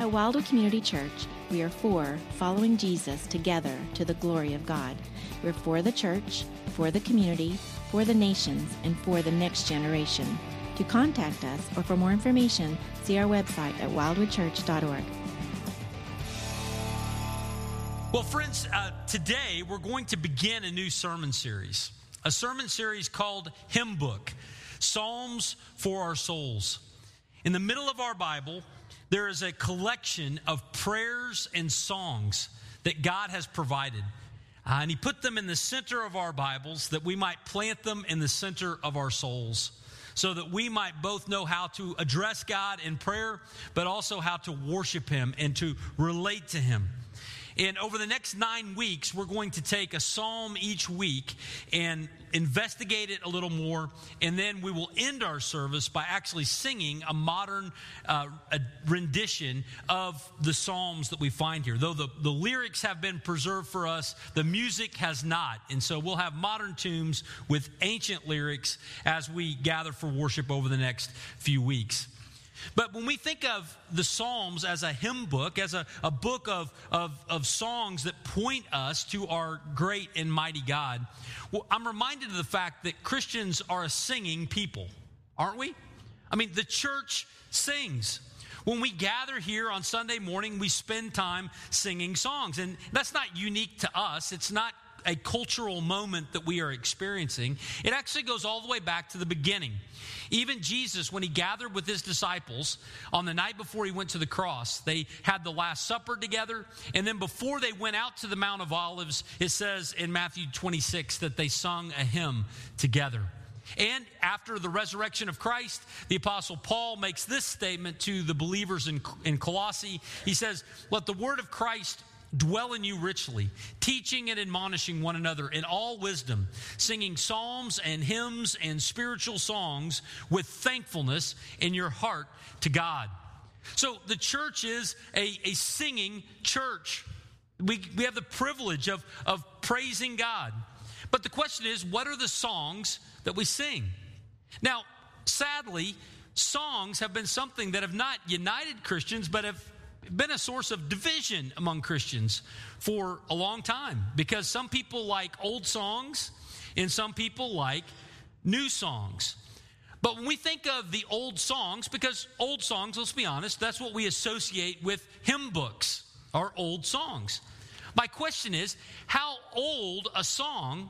At Wildwood Community Church, we are for following Jesus together to the glory of God. We're for the church, for the community, for the nations, and for the next generation. To contact us or for more information, see our website at wildwoodchurch.org. Well, friends, today we're going to begin a new sermon series. A sermon series called Hymn Book, Psalms for Our Souls. In the middle of our Bible, there is a collection of prayers and songs that God has provided. And He put them in the center of our Bibles that we might plant them in the center of our souls, so that we might both know how to address God in prayer, but also how to worship Him and to relate to Him. And over the next 9 weeks, we're going to take a psalm each week and investigate it a little more. And then we will end our service by actually singing a modern a rendition of the psalms that we find here. Though the lyrics have been preserved for us, the music has not. And so we'll have modern tunes with ancient lyrics as we gather for worship over the next few weeks. But when we think of the Psalms as a hymn book, as a book of songs that point us to our great and mighty God, well, I'm reminded of the fact that Christians are a singing people, aren't we? I mean, the church sings. When we gather here on Sunday morning, we spend time singing songs. And that's not unique to us. It's not a cultural moment that we are experiencing. It actually goes all the way back to the beginning. Even Jesus, when He gathered with His disciples on the night before He went to the cross, they had the Last Supper together. And then before they went out to the Mount of Olives, it says in Matthew 26 that they sung a hymn together. And after the resurrection of Christ, the Apostle Paul makes this statement to the believers in Colossae. He says, "Let the word of Christ dwell in you richly, teaching and admonishing one another in all wisdom, singing psalms and hymns and spiritual songs with thankfulness in your heart to God." So the church is a singing church. We have the privilege of praising God. But the question is, what are the songs that we sing? Now, sadly, songs have been something that have not united Christians, but have been a source of division among Christians for a long time, because some people like old songs and some people like new songs. But when we think of the old songs, because old songs, let's be honest, that's what we associate with hymn books, our old songs. My question is, how old a song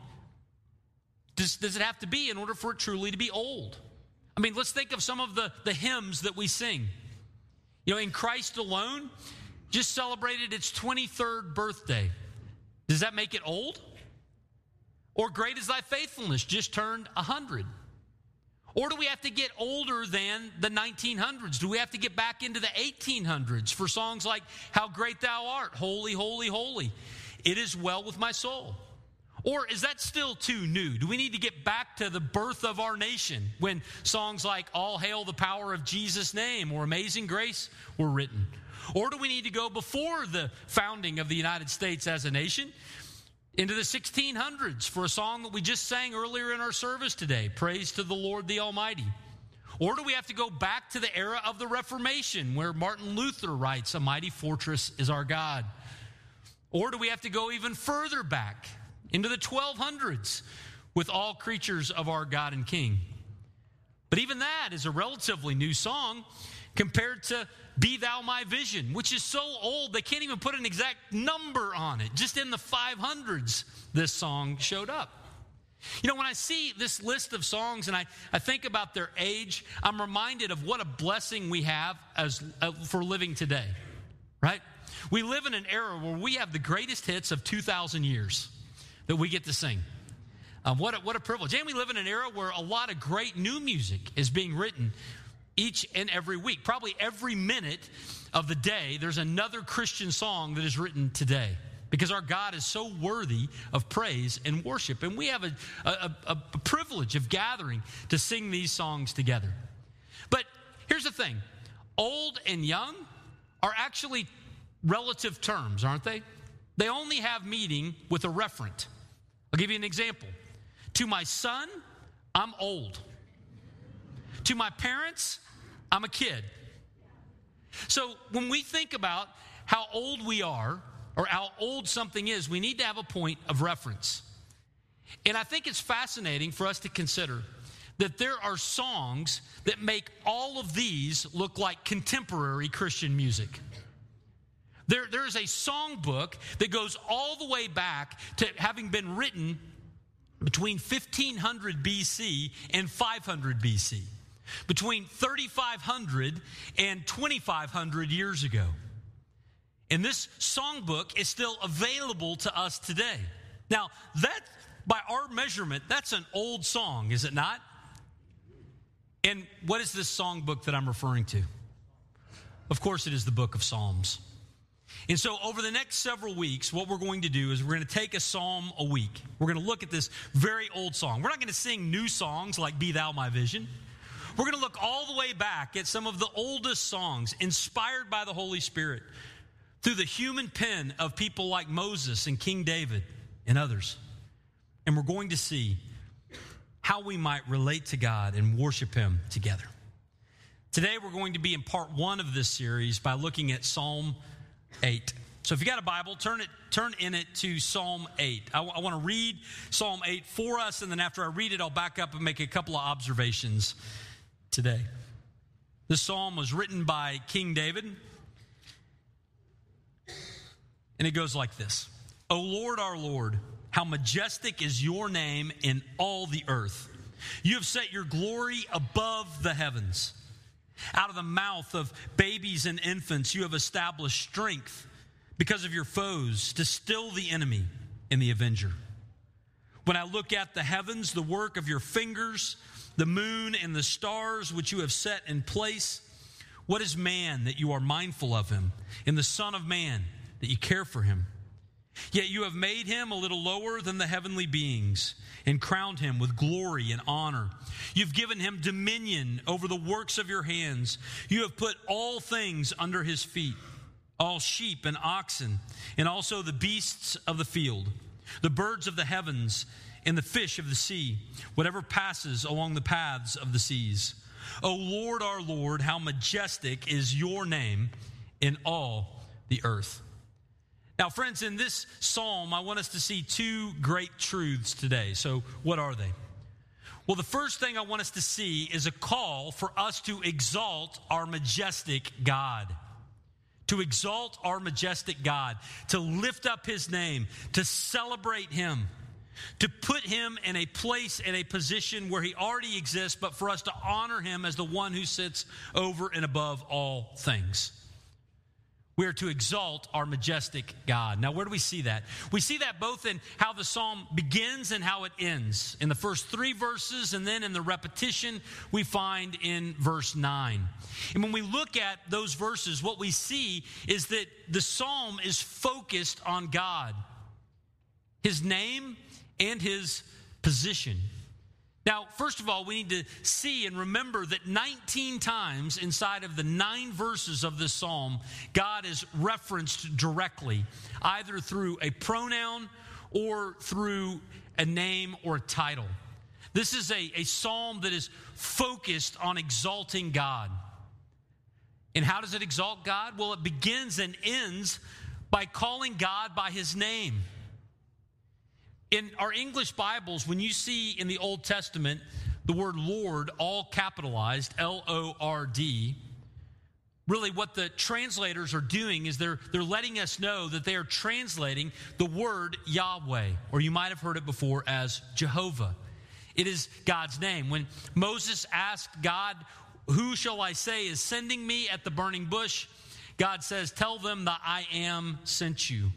does it have to be in order for it truly to be old? I mean, let's think of some of the hymns that we sing. You know, In Christ Alone just celebrated its 23rd birthday. Does that make it old? Or Great Is Thy Faithfulness just turned 100? Or do we have to get older than the 1900s? Do we have to get back into the 1800s for songs like How Great Thou Art, Holy, Holy, Holy, It Is Well With My Soul? Or is that still too new? Do we need to get back to the birth of our nation when songs like All Hail the Power of Jesus' Name or Amazing Grace were written? Or do we need to go before the founding of the United States as a nation into the 1600s for a song that we just sang earlier in our service today, Praise to the Lord the Almighty? Or do we have to go back to the era of the Reformation where Martin Luther writes, A Mighty Fortress is Our God? Or do we have to go even further back into the 1200s with All Creatures of Our God and King? But even that is a relatively new song compared to Be Thou My Vision, which is so old they can't even put an exact number on it. Just in the 500s, this song showed up. You know, when I see this list of songs and I think about their age, I'm reminded of what a blessing we have for living today, right? We live in an era where we have the greatest hits of 2,000 years that we get to sing. What a privilege. And we live in an era where a lot of great new music is being written each and every week. Probably every minute of the day, there's another Christian song that is written today, because our God is so worthy of praise and worship. And we have a privilege of gathering to sing these songs together. But here's the thing. Old and young are actually relative terms, aren't they? They only have meaning with a referent. I'll give you an example. To my son, I'm old. To my parents, I'm a kid. So when we think about how old we are or how old something is, we need to have a point of reference. And I think it's fascinating for us to consider that there are songs that make all of these look like contemporary Christian music. There is a songbook that goes all the way back to having been written between 1500 BC and 500 BC, between 3,500 and 2,500 years ago. And this songbook is still available to us today. Now, that, by our measurement, that's an old song, is it not? And what is this songbook that I'm referring to? Of course, it is the book of Psalms. And so over the next several weeks, what we're going to do is we're going to take a psalm a week. We're going to look at this very old song. We're not going to sing new songs like Be Thou My Vision. We're going to look all the way back at some of the oldest songs inspired by the Holy Spirit through the human pen of people like Moses and King David and others. And we're going to see how we might relate to God and worship Him together. Today we're going to be in part one of this series by looking at Psalm 8. So if you got a Bible, turn in it to Psalm 8. I want to read Psalm 8 for us, and then after I read it, I'll back up and make a couple of observations today. This psalm was written by King David, and it goes like this. O Lord, our Lord, how majestic is your name in all the earth. You have set your glory above the heavens. Out of the mouth of babies and infants, you have established strength because of your foes to still the enemy and the avenger. When I look at the heavens, the work of your fingers, the moon and the stars which you have set in place, what is man that you are mindful of him, and the Son of Man that you care for him? Yet you have made him a little lower than the heavenly beings and crowned him with glory and honor. You've given him dominion over the works of your hands. You have put all things under his feet, all sheep and oxen, and also the beasts of the field, the birds of the heavens, and the fish of the sea, whatever passes along the paths of the seas. O Lord, our Lord, how majestic is your name in all the earth. Now, friends, in this psalm, I want us to see two great truths today. So what are they? Well, the first thing I want us to see is a call for us to exalt our majestic God. To exalt our majestic God, to lift up his name, to celebrate him, to put him in a place, in a position where he already exists, but for us to honor him as the one who sits over and above all things. We are to exalt our majestic God. Now, where do we see that? We see that both in how the psalm begins and how it ends. In the first 3 verses, and then in the repetition we find in verse 9. And when we look at those verses, what we see is that the psalm is focused on God, his name, and his position. Now, first of all, we need to see and remember that 19 times inside of the 9 verses of this psalm, God is referenced directly, either through a pronoun or through a name or a title. This is a psalm that is focused on exalting God. And how does it exalt God? Well, it begins and ends by calling God by his name. In our English Bibles, when you see in the Old Testament the word Lord all capitalized, L-O-R-D, really what the translators are doing is they're letting us know that they are translating the word Yahweh, or you might have heard it before as Jehovah. It is God's name. When Moses asked God, "Who shall I say is sending me at the burning bush?" God says, "Tell them that I am sent you."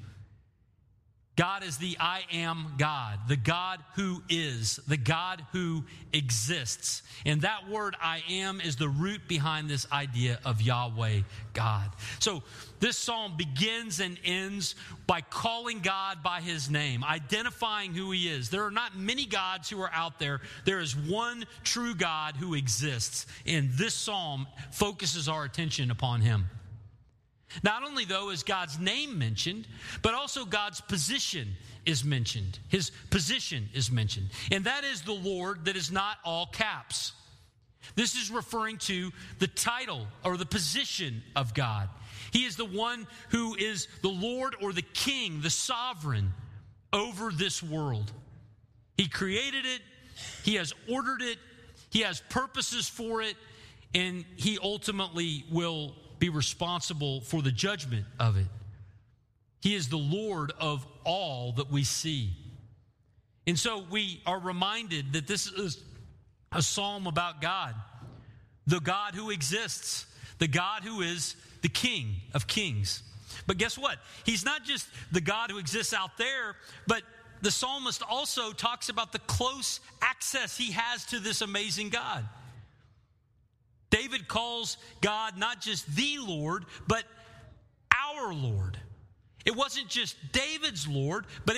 God is the I am God, the God who is, the God who exists. And that word I am is the root behind this idea of Yahweh, God. So this psalm begins and ends by calling God by his name, identifying who he is. There are not many gods who are out there. There is one true God who exists. And this psalm focuses our attention upon him. Not only, though, is God's name mentioned, but also God's position is mentioned. His position is mentioned. And that is the Lord that is not all caps. This is referring to the title or the position of God. He is the one who is the Lord or the King, the sovereign over this world. He created it. He has ordered it. He has purposes for it. And he ultimately will be responsible for the judgment of it. He is the Lord of all that we see. And so we are reminded that this is a psalm about God, the God who exists, the God who is the King of kings. But guess what? He's not just the God who exists out there, but the psalmist also talks about the close access he has to this amazing God. David calls God not just the Lord, but our Lord. It wasn't just David's Lord, but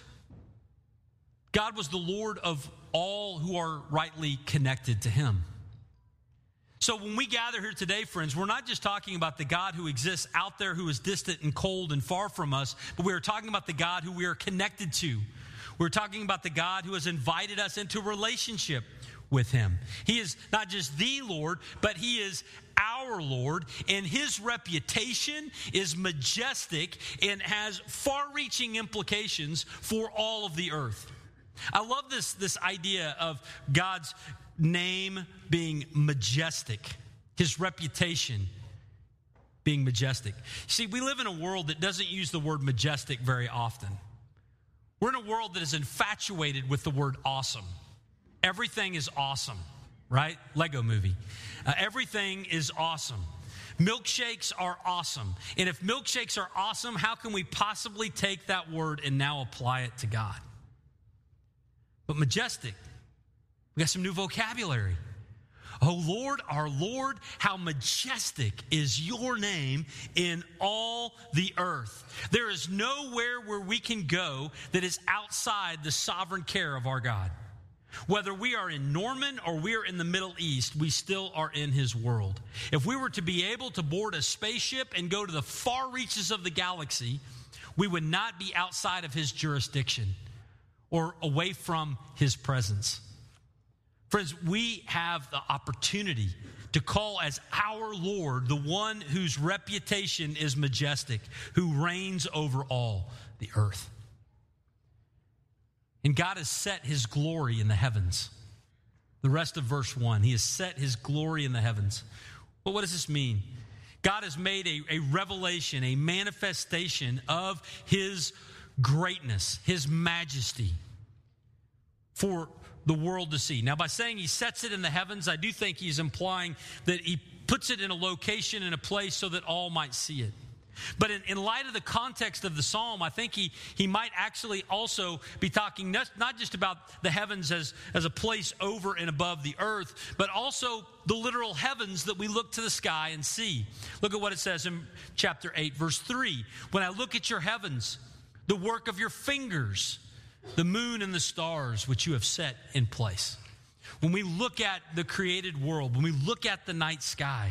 God was the Lord of all who are rightly connected to him. So when we gather here today, friends, we're not just talking about the God who exists out there, who is distant and cold and far from us, but we are talking about the God who we are connected to. We're talking about the God who has invited us into a relationship with him. He is not just the Lord, but he is our Lord, and his reputation is majestic and has far-reaching implications for all of the earth. I love this idea of God's name being majestic, his reputation being majestic. See, we live in a world that doesn't use the word majestic very often. We're in a world that is infatuated with the word awesome. Everything is awesome, right? Lego movie. Everything is awesome. Milkshakes are awesome. And if milkshakes are awesome, how can we possibly take that word and now apply it to God? But majestic, we got some new vocabulary. Oh Lord, our Lord, how majestic is your name in all the earth. There is nowhere where we can go that is outside the sovereign care of our God. Whether we are in Norman or we are in the Middle East, we still are in his world. If we were to be able to board a spaceship and go to the far reaches of the galaxy, we would not be outside of his jurisdiction or away from his presence. Friends, we have the opportunity to call as our Lord the one whose reputation is majestic, who reigns over all the earth. And God has set his glory in the heavens. The rest of verse 1, he has set his glory in the heavens. Well, what does this mean? God has made a revelation, a manifestation of his greatness, his majesty for the world to see. Now, by saying he sets it in the heavens, I do think he's implying that he puts it in a location, in a place so that all might see it. But in light of the context of the psalm, I think he might actually also be talking not just about the heavens as a place over and above the earth, but also the literal heavens that we look to the sky and see. Look at what it says in chapter 8, verse 3. When I look at your heavens, the work of your fingers, the moon and the stars which you have set in place. When we look at the created world, when we look at the night sky,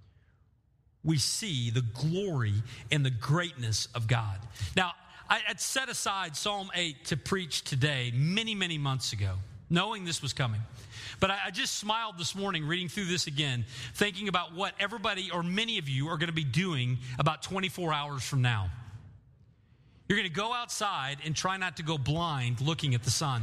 we see the glory and the greatness of God. Now, I had set aside Psalm 8 to preach today many, many months ago, knowing this was coming. But I just smiled this morning reading through this again, thinking about what everybody or many of you are going to be doing about 24 hours from now. You're going to go outside and try not to go blind looking at the sun.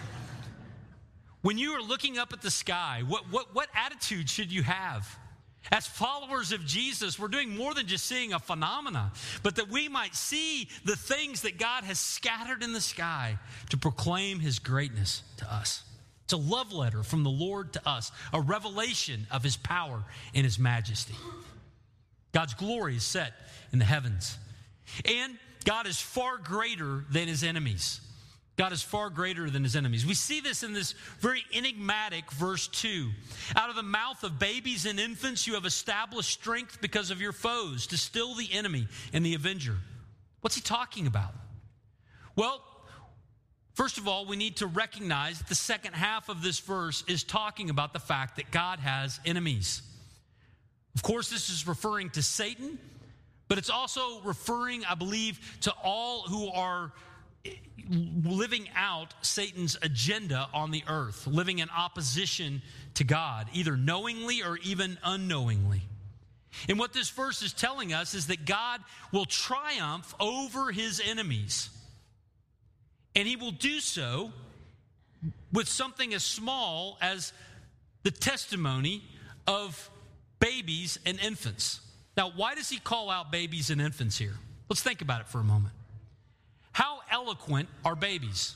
When you are looking up at the sky, what attitude should you have? As followers of Jesus, we're doing more than just seeing a phenomena, but that we might see the things that God has scattered in the sky to proclaim his greatness to us. It's a love letter from the Lord to us, a revelation of his power and his majesty. God's glory is set in the heavens. And God is far greater than his enemies. God is far greater than his enemies. We see this in this very enigmatic verse 2. Out of the mouth of babies and infants you have established strength because of your foes, to still the enemy and the avenger. What's he talking about? Well, first of all, we need to recognize that the second half of this verse is talking about the fact that God has enemies. Of course, this is referring to Satan, but it's also referring, I believe, to all who are living out Satan's agenda on the earth, living in opposition to God, either knowingly or even unknowingly. And what this verse is telling us is that God will triumph over his enemies. And he will do so with something as small as the testimony of babies and infants. Now, why does he call out babies and infants here? Let's think about it for a moment. How eloquent are babies?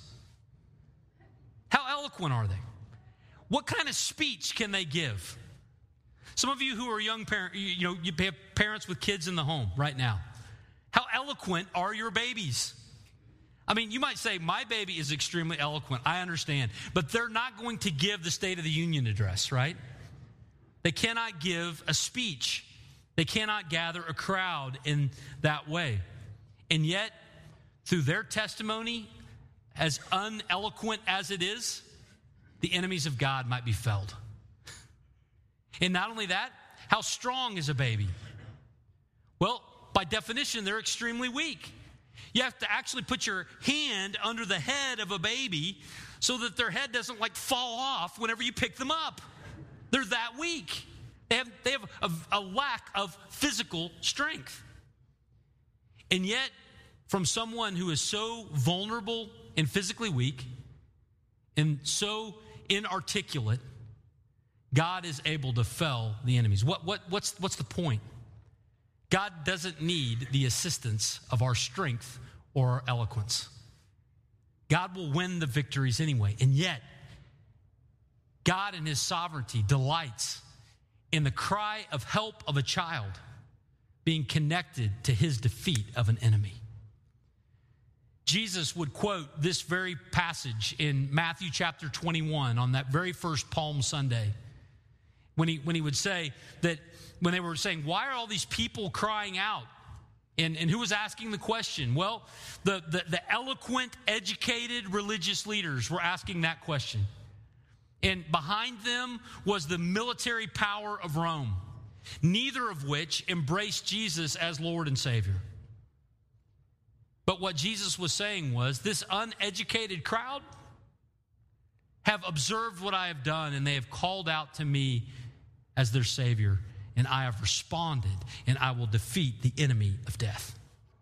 How eloquent are they? What kind of speech can they give? Some of you who are young parents, you have parents with kids in the home right now. How eloquent are your babies? I mean, you might say, my baby is extremely eloquent. I understand. But they're not going to give the State of the Union address, right? They cannot give a speech. They cannot gather a crowd in that way. And yet, through their testimony, as uneloquent as it is, the enemies of God might be felled. And not only that, how strong is a baby? Well, by definition, they're extremely weak. You have to actually put your hand under the head of a baby so that their head doesn't fall off whenever you pick them up. They're that weak. They have a lack of physical strength. And yet, from someone who is so vulnerable and physically weak and so inarticulate, God is able to fell the enemies. What's the point? God doesn't need the assistance of our strength or our eloquence. God will win the victories anyway. And yet, God in his sovereignty delights in the cry of help of a child being connected to his defeat of an enemy. Jesus would quote this very passage in Matthew chapter 21 on that very first Palm Sunday when he would say that when they were saying, why are all these people crying out? And who was asking the question? Well, the eloquent, educated religious leaders were asking that question. And behind them was the military power of Rome, neither of which embraced Jesus as Lord and Savior. But what Jesus was saying was, this uneducated crowd have observed what I have done, and they have called out to me as their Savior, and I have responded, and I will defeat the enemy of death.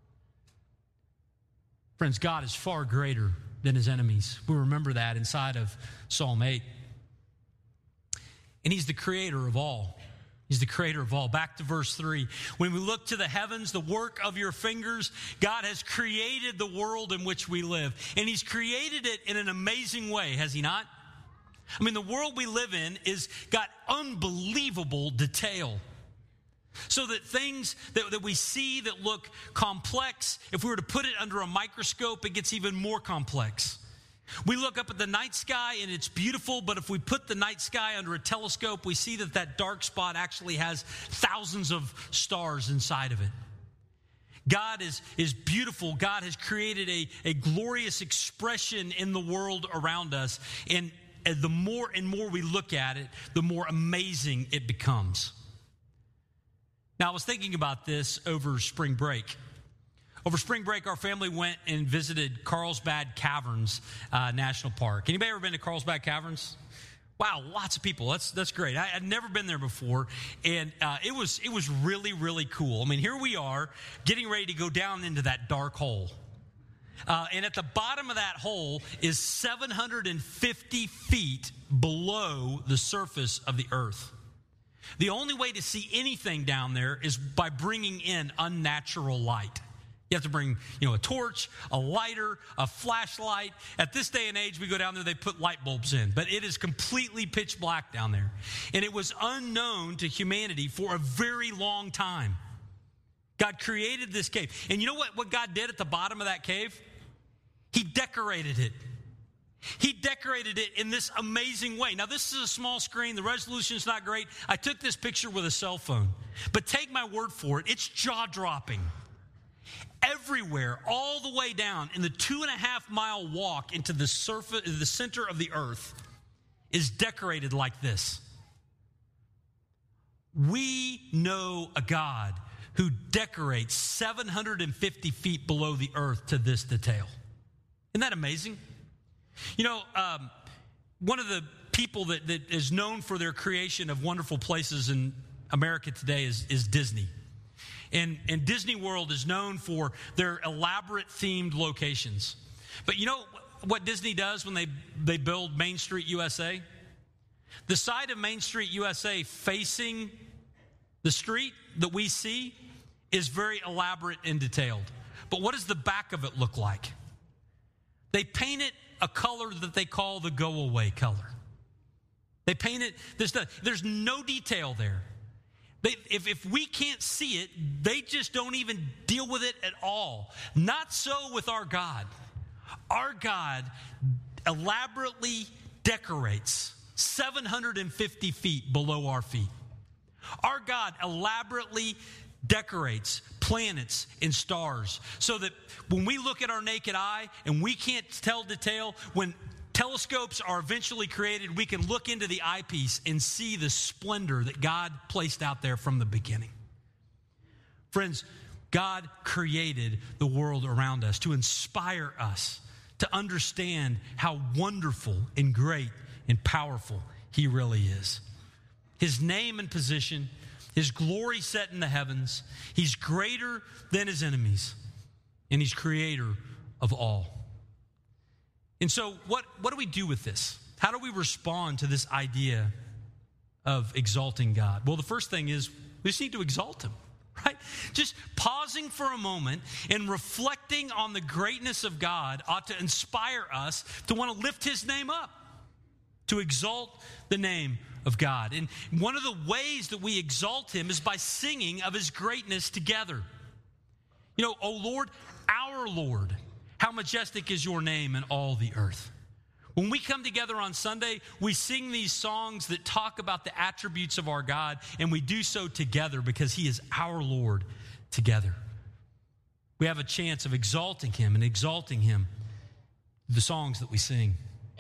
Friends, God is far greater than his enemies. We remember that inside of Psalm 8. And he's the creator of all. He's the creator of all. Back to verse 3. When we look to the heavens, the work of your fingers, God has created the world in which we live. And he's created it in an amazing way, has he not? I mean, the world we live in is got unbelievable detail. So that things that we see that look complex, if we were to put it under a microscope, it gets even more complex. We look up at the night sky and it's beautiful, but if we put the night sky under a telescope, we see that dark spot actually has thousands of stars inside of it. God is beautiful. God has created a glorious expression in the world around us. And the more and more we look at it, the more amazing it becomes. Now, I was thinking about this over spring break. Over spring break, our family went and visited Carlsbad Caverns National Park. Anybody ever been to Carlsbad Caverns? Wow, lots of people. That's great. I'd never been there before, and it was really, really cool. I mean, here we are getting ready to go down into that dark hole. And at the bottom of that hole is 750 feet below the surface of the earth. The only way to see anything down there is by bringing in unnatural light. You have to bring, a torch, a lighter, a flashlight. At this day and age, we go down there, they put light bulbs in. But it is completely pitch black down there. And it was unknown to humanity for a very long time. God created this cave. And you know what God did at the bottom of that cave? He decorated it. He decorated it in this amazing way. Now, this is a small screen. The resolution is not great. I took this picture with a cell phone. But take my word for it, it's jaw-dropping. Everywhere, all the way down in the 2.5-mile walk into the center of the earth is decorated like this. We know a God who decorates 750 feet below the earth to this detail. Isn't that amazing? You know, one of the people that is known for their creation of wonderful places in America today is Disney. And Disney World is known for their elaborate themed locations. But you know what Disney does when they build Main Street USA? The side of Main Street USA facing the street that we see is very elaborate and detailed. But what does the back of it look like? They paint it a color that they call the go-away color. They paint it, there's no detail there. If we can't see it, they just don't even deal with it at all. Not so with our God. Our God elaborately decorates 750 feet below our feet. Our God elaborately decorates planets and stars so that when we look at our naked eye and we can't tell detail, when telescopes are eventually created, we can look into the eyepiece and see the splendor that God placed out there from the beginning. Friends, God created the world around us to inspire us to understand how wonderful and great and powerful He really is. His name and position, His glory set in the heavens. He's greater than His enemies, and He's creator of all. And so what do we do with this? How do we respond to this idea of exalting God? Well, the first thing is we just need to exalt Him, right? Just pausing for a moment and reflecting on the greatness of God ought to inspire us to want to lift His name up, to exalt the name of God. And one of the ways that we exalt Him is by singing of His greatness together. You know, O Lord, our Lord, how majestic is your name in all the earth. When we come together on Sunday, we sing these songs that talk about the attributes of our God, and we do so together because He is our Lord together. We have a chance of exalting Him and exalting Him through the songs that we sing.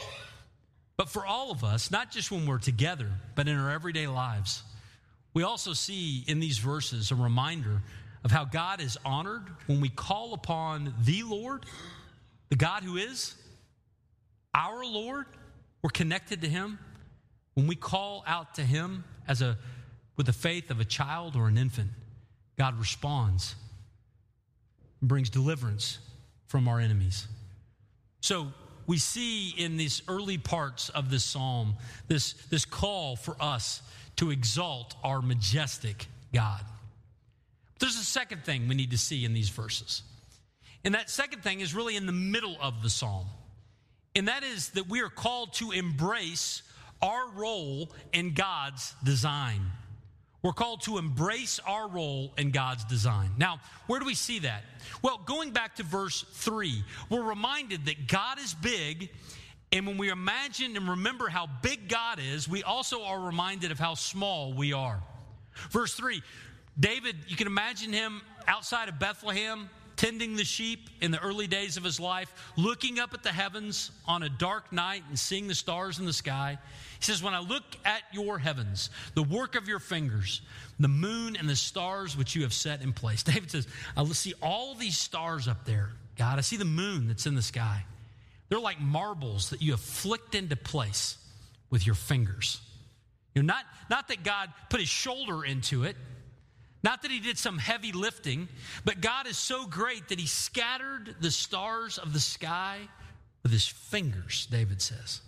But for all of us, not just when we're together, but in our everyday lives, we also see in these verses a reminder of how God is honored when we call upon the Lord, the God who is our Lord. We're connected to Him. When we call out to Him with the faith of a child or an infant, God responds and brings deliverance from our enemies. So we see in these early parts of this psalm this call for us to exalt our majestic God. There's a second thing we need to see in these verses. And that second thing is really in the middle of the psalm. And that is that we are called to embrace our role in God's design. We're called to embrace our role in God's design. Now, where do we see that? Well, going back to verse 3, we're reminded that God is big, and when we imagine and remember how big God is, we also are reminded of how small we are. Verse 3, David, you can imagine him outside of Bethlehem, tending the sheep in the early days of his life, looking up at the heavens on a dark night and seeing the stars in the sky. He says, when I look at your heavens, the work of your fingers, the moon and the stars which you have set in place. David says, I see all these stars up there, God. I see the moon that's in the sky. They're like marbles that you have flicked into place with your fingers. You know, not that God put His shoulder into it, not that He did some heavy lifting, but God is so great that He scattered the stars of the sky with His fingers, David says.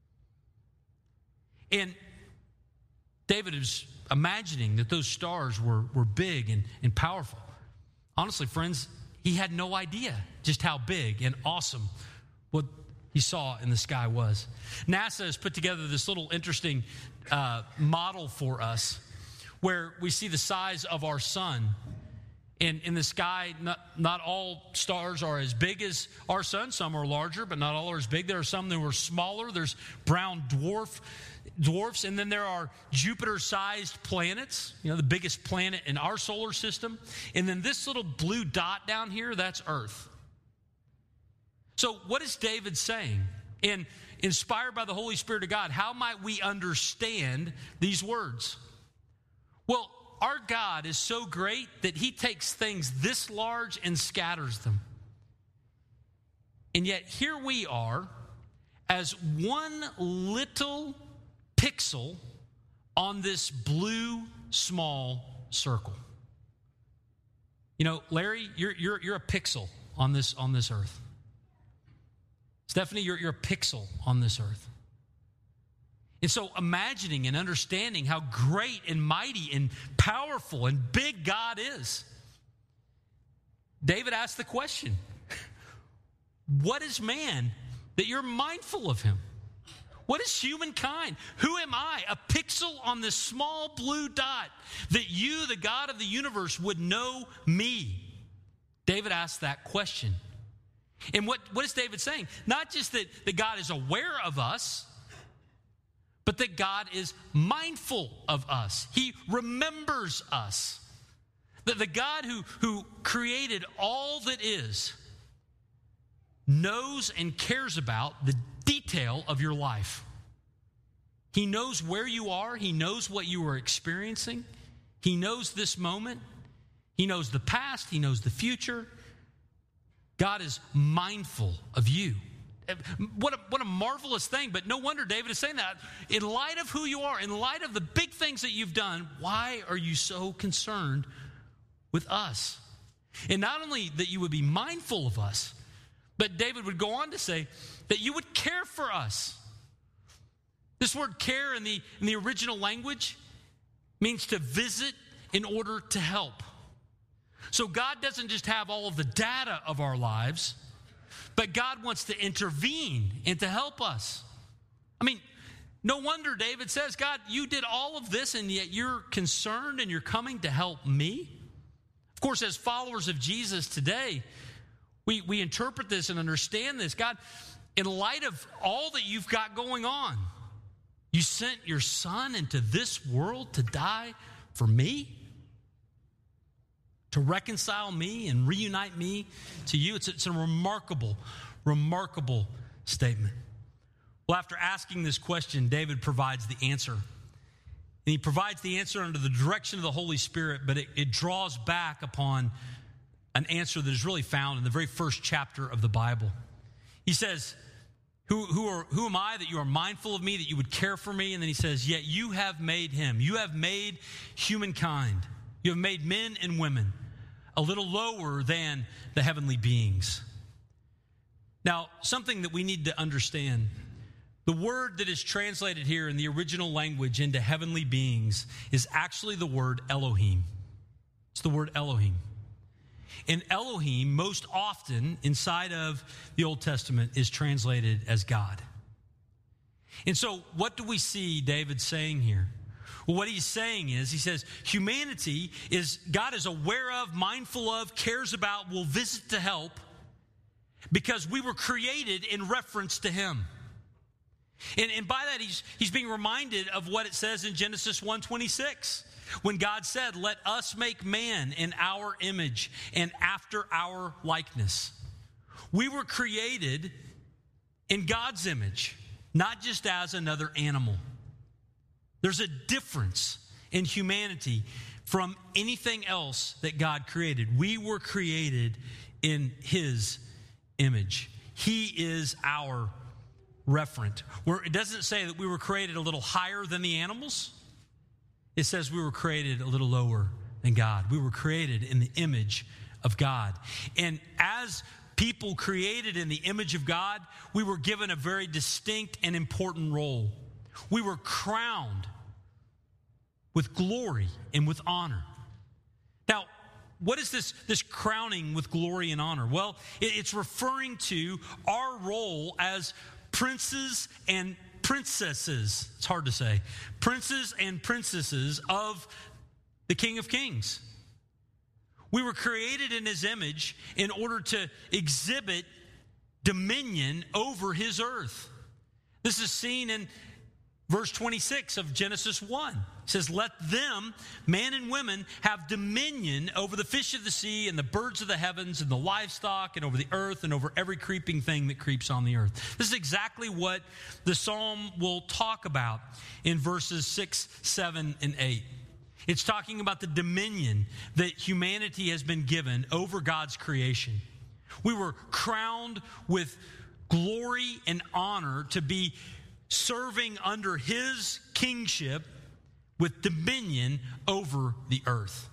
And David is imagining that those stars were big and powerful. Honestly, friends, he had no idea just how big and awesome what he saw in the sky was. NASA has put together this little interesting model for us, where we see the size of our sun. And in the sky, not all stars are as big as our sun. Some are larger, but not all are as big. There are some that were smaller. There's brown dwarfs, and then there are Jupiter-sized planets, you know, the biggest planet in our solar system. And then this little blue dot down here, that's Earth. So what is David saying? And inspired by the Holy Spirit of God, how might we understand these words? Well, our God is so great that He takes things this large and scatters them. And yet here we are as one little pixel on this blue small circle. You know, Larry, you're a pixel on this earth. Stephanie, you're a pixel on this earth. And so imagining and understanding how great and mighty and powerful and big God is, David asked the question, what is man that you're mindful of him? What is humankind? Who am I? A pixel on this small blue dot that you, the God of the universe, would know me? David asked that question. And what is David saying? Not just that God is aware of us, but that God is mindful of us. He remembers us. That the God who created all that is knows and cares about the detail of your life. He knows where you are. He knows what you are experiencing. He knows this moment. He knows the past. He knows the future. God is mindful of you. What a marvelous thing, but no wonder David is saying that. In light of who you are, in light of the big things that you've done, why are you so concerned with us? And not only that you would be mindful of us, but David would go on to say that you would care for us. This word care in the original language means to visit in order to help. So God doesn't just have all of the data of our lives, but God wants to intervene and to help us. I mean, no wonder David says, God, you did all of this and yet you're concerned and you're coming to help me. Of course, as followers of Jesus today, we interpret this and understand this. God, in light of all that you've got going on, you sent your son into this world to die for me, to reconcile me and reunite me to you. It's a remarkable, remarkable statement. Well, after asking this question, David provides the answer. And he provides the answer under the direction of the Holy Spirit, but it draws back upon an answer that is really found in the very first chapter of the Bible. He says, who am I that you are mindful of me, that you would care for me? And then he says, yet you have made him. You have made humankind. You have made men and women a little lower than the heavenly beings. Now, something that we need to understand, the word that is translated here in the original language into heavenly beings is actually the word Elohim. It's the word Elohim. And Elohim, most often inside of the Old Testament, is translated as God. And so what do we see David saying here? Well, what he's saying is, he says, humanity is, God is aware of, mindful of, cares about, will visit to help, because we were created in reference to him. And by that, he's being reminded of what it says in Genesis 1:26. When God said, let us make man in our image and after our likeness. We were created in God's image, not just as another animal. There's a difference in humanity from anything else that God created. We were created in his image. He is our referent. It doesn't say that we were created a little higher than the animals. It says we were created a little lower than God. We were created in the image of God. And as people created in the image of God, we were given a very distinct and important role. We were crowned with glory and with honor. Now, what is this crowning with glory and honor? Well, it's referring to our role as princes and princesses. It's hard to say. Princes and princesses of the King of Kings. We were created in his image in order to exhibit dominion over his earth. This is seen in verse 26 of Genesis 1. It says, let them, man and women, have dominion over the fish of the sea and the birds of the heavens and the livestock and over the earth and over every creeping thing that creeps on the earth. This is exactly what the psalm will talk about in verses 6, 7, and 8. It's talking about the dominion that humanity has been given over God's creation. We were crowned with glory and honor to be serving under his kingship with dominion over the earth.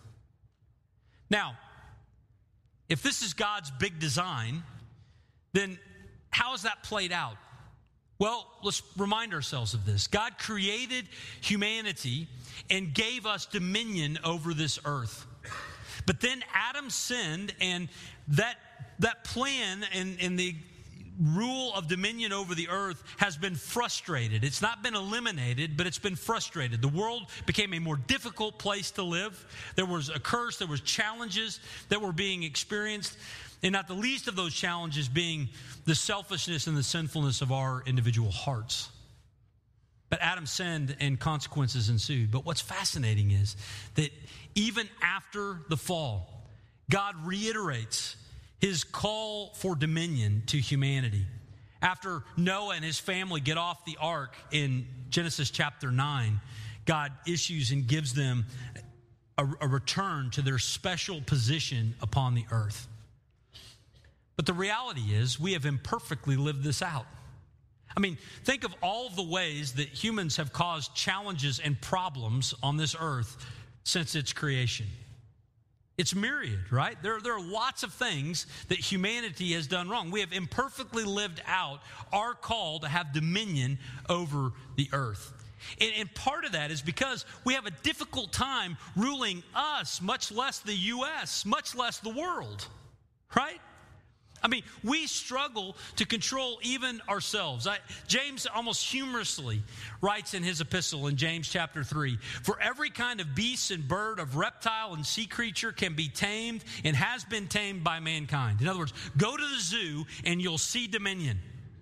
Now, if this is God's big design, then how is that played out? Well, let's remind ourselves of this. God created humanity and gave us dominion over this earth. But then Adam sinned, and that plan and the rule of dominion over the earth has been frustrated. It's not been eliminated, but it's been frustrated. The world became a more difficult place to live. There was a curse, there was challenges that were being experienced, and not the least of those challenges being the selfishness and the sinfulness of our individual hearts. But Adam sinned and consequences ensued. But what's fascinating is that even after the fall, God reiterates his call for dominion to humanity. After Noah and his family get off the ark in Genesis chapter 9, God issues and gives them a return to their special position upon the earth. But the reality is, we have imperfectly lived this out. I mean, think of all of the ways that humans have caused challenges and problems on this earth since its creation. It's myriad, right? There are lots of things that humanity has done wrong. We have imperfectly lived out our call to have dominion over the earth. And part of that is because we have a difficult time ruling us, much less the U.S., much less the world, right? I mean, we struggle to control even ourselves. James almost humorously writes in his epistle in James chapter 3, "For every kind of beast and bird, of reptile and sea creature can be tamed and has been tamed by mankind." In other words, go to the zoo and you'll see dominion.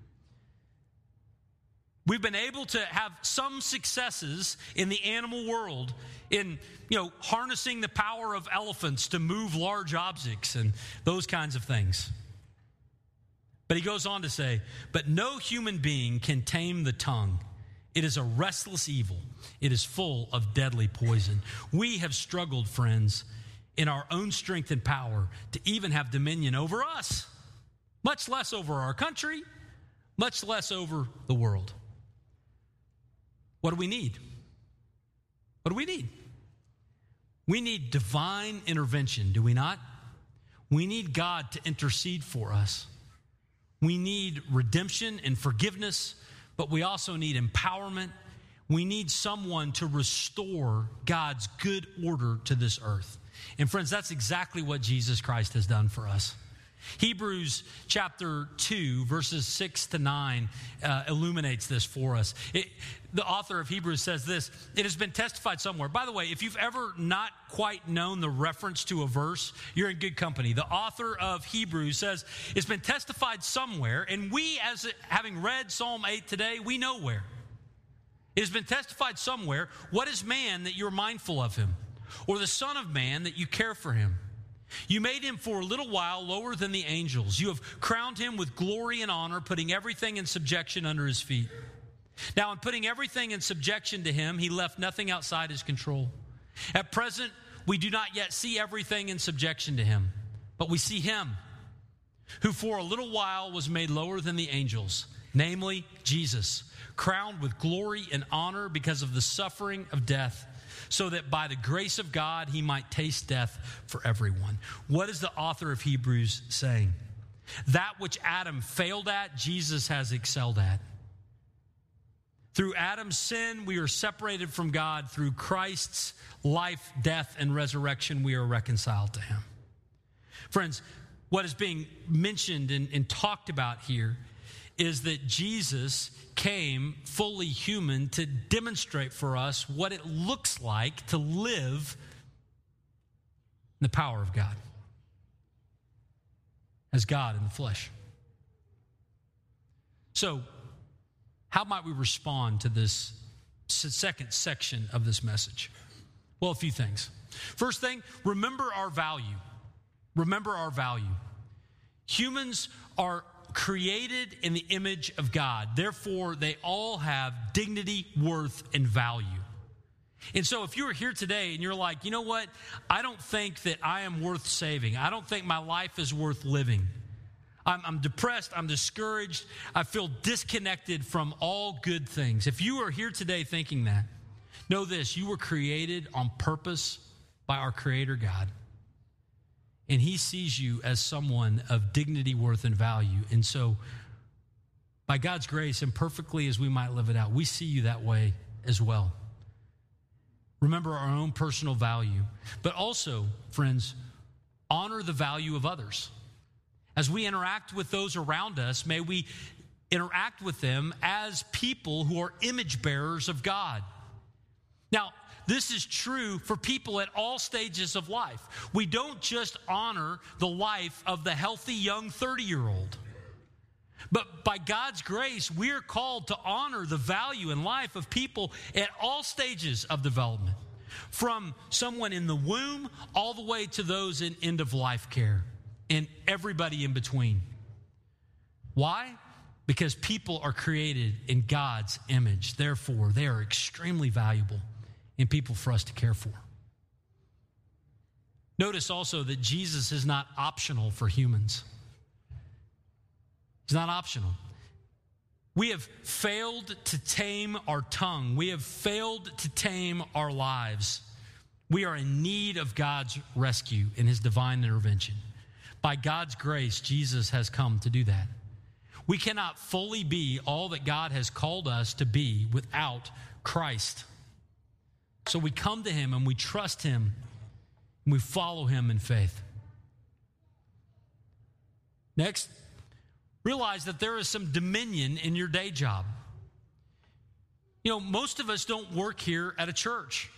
We've been able to have some successes in the animal world in, harnessing the power of elephants to move large objects and those kinds of things. But he goes on to say, "But no human being can tame the tongue. It is a restless evil. It is full of deadly poison." We have struggled, friends, in our own strength and power to even have dominion over us, much less over our country, much less over the world. What do we need? What do we need? We need divine intervention, do we not? We need God to intercede for us. We need redemption and forgiveness, but we also need empowerment. We need someone to restore God's good order to this earth. And friends, that's exactly what Jesus Christ has done for us. Hebrews chapter 2, verses 6 to 9 illuminates this for us. The author of Hebrews says this: "It has been testified somewhere." By the way, if you've ever not quite known the reference to a verse, you're in good company. The author of Hebrews says, it's been testified somewhere, and we, as having read Psalm 8 today, we know where. It has been testified somewhere, "What is man that you're mindful of him? Or the son of man that you care for him? You made him for a little while lower than the angels. You have crowned him with glory and honor, putting everything in subjection under his feet. Now, in putting everything in subjection to him, he left nothing outside his control. At present, we do not yet see everything in subjection to him, but we see him who for a little while was made lower than the angels, namely Jesus, crowned with glory and honor because of the suffering of death, so that by the grace of God he might taste death for everyone." What is the author of Hebrews saying? That which Adam failed at, Jesus has excelled at. Through Adam's sin, we are separated from God. Through Christ's life, death, and resurrection, we are reconciled to him. Friends, what is being mentioned and talked about here is that Jesus came fully human to demonstrate for us what it looks like to live in the power of God, as God in the flesh. So, how might we respond to this second section of this message? Well, a few things. First thing, remember our value. Remember our value. Humans are created in the image of God. Therefore, they all have dignity, worth, and value. And so if you're here today and you're like, you know what? I don't think that I am worth saving. I don't think my life is worth living. I'm depressed. I'm discouraged. I feel disconnected from all good things. If you are here today thinking that, know this: you were created on purpose by our Creator God. And He sees you as someone of dignity, worth, and value. And so, by God's grace, imperfectly as we might live it out, we see you that way as well. Remember our own personal value. But also, friends, honor the value of others. As we interact with those around us, may we interact with them as people who are image bearers of God. Now, this is true for people at all stages of life. We don't just honor the life of the healthy young 30-year-old. But by God's grace, we are called to honor the value and life of people at all stages of development, from someone in the womb all the way to those in end-of-life care and everybody in between. Why? Because people are created in God's image. Therefore, they are extremely valuable and people for us to care for. Notice also that Jesus is not optional for humans. He's not optional. We have failed to tame our tongue. We have failed to tame our lives. We are in need of God's rescue and His divine intervention. By God's grace, Jesus has come to do that. We cannot fully be all that God has called us to be without Christ. So we come to Him and we trust Him and we follow Him in faith. Next, realize that there is some dominion in your day job. You know, most of us don't work here at a church.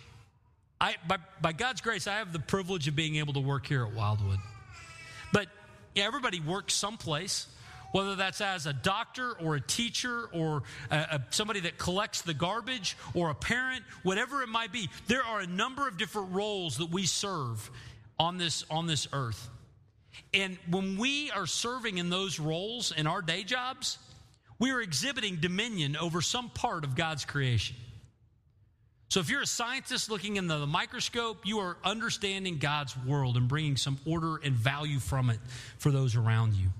By God's grace, I have the privilege of being able to work here at Wildwood. But everybody works someplace, whether that's as a doctor or a teacher or somebody that collects the garbage or a parent, whatever it might be. There are a number of different roles that we serve on this earth. And when we are serving in those roles in our day jobs, we are exhibiting dominion over some part of God's creation. So if you're a scientist looking in the microscope, you are understanding God's world and bringing some order and value from it for those around you.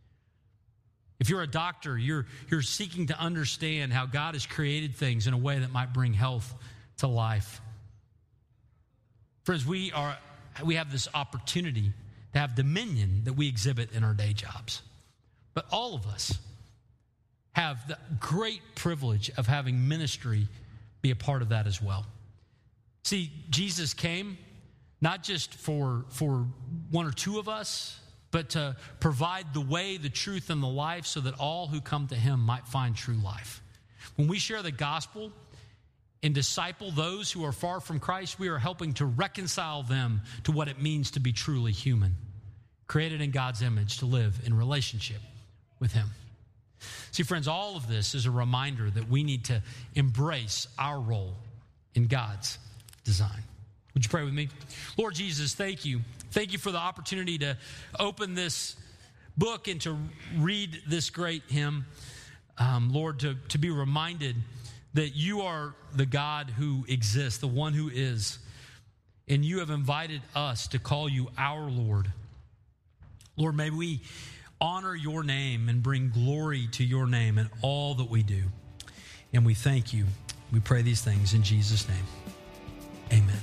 If you're a doctor, you're seeking to understand how God has created things in a way that might bring health to life. Friends, we have this opportunity to have dominion that we exhibit in our day jobs. But all of us have the great privilege of having ministry be a part of that as well. See, Jesus came not just for one or two of us, but to provide the way, the truth, and the life so that all who come to Him might find true life. When we share the gospel and disciple those who are far from Christ, we are helping to reconcile them to what it means to be truly human, created in God's image to live in relationship with Him. See, friends, all of this is a reminder that we need to embrace our role in God's design. Would you pray with me? Lord Jesus, thank you. Thank you for the opportunity to open this book and to read this great hymn. Lord, to be reminded that you are the God who exists, the one who is, and you have invited us to call you our Lord. Lord, may we honor your name and bring glory to your name in all that we do. And we thank you. We pray these things in Jesus' name. Amen.